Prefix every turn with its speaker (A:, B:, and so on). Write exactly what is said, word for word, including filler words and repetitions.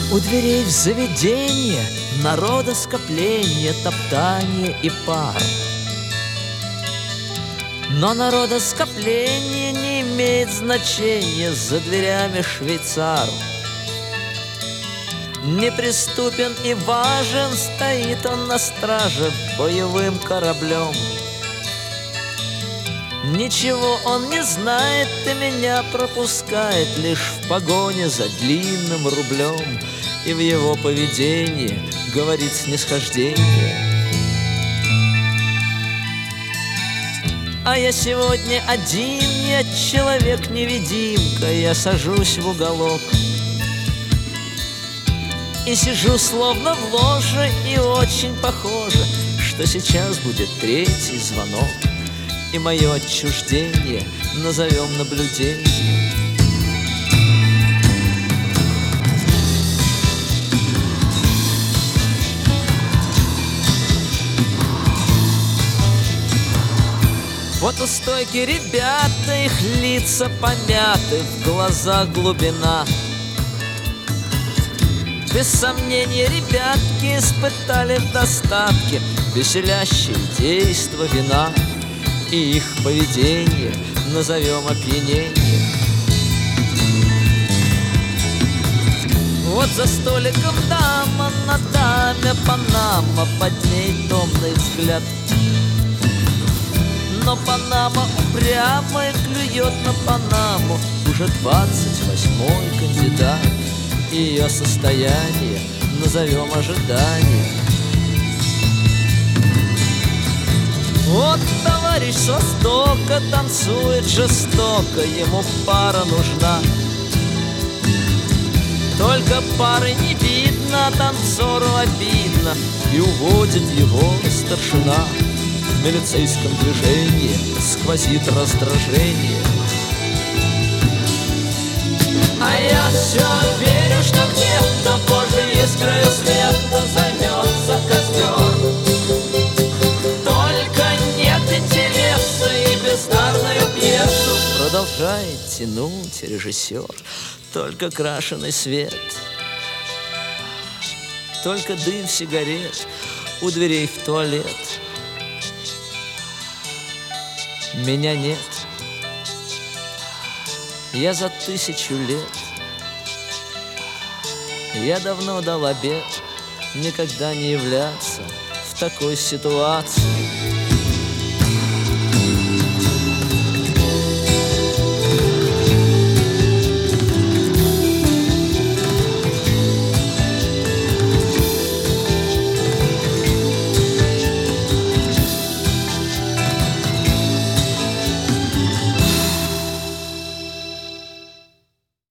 A: У дверей в заведение народоскопление, топтание и пар. Но народоскопление не имеет значения, за дверями швейцар. Неприступен и важен, стоит он на страже боевым кораблем. Ничего он не знает и меня пропускает лишь в погоне за длинным рублем. И в его поведении говорит снисхождение. А я сегодня один, я человек-невидимка, я сажусь в уголок и сижу словно в ложе, и очень похоже, что сейчас будет третий звонок, и мое отчуждение назовем наблюдением. Вот у стойки ребята, их лица помяты, в глазах глубина. Без сомнения, ребятки испытали в достатке веселящее действо вина, и их поведение назовем опьянением. Вот за столиком дама, на даме Панама, под ней томный взгляд. Но Панама упрямо и клюет на Панаму, уже двадцать восьмой кандидат. И ее состояние назовем ожиданием. Вот товарищ с востока танцует жестоко, ему пара нужна. Только пары не видно, танцору обидно, и уводит его старшина. В милицейском движении сквозит раздражение. А я все верю, что где-то позже искрой света займется костер. Только нет интереса и бездарную пьесу продолжает тянуть режиссер. Только крашеный свет, только дым сигарет у дверей в туалет. Меня нет. Я за тысячу лет. Я давно дал обет никогда не являться в такой ситуации.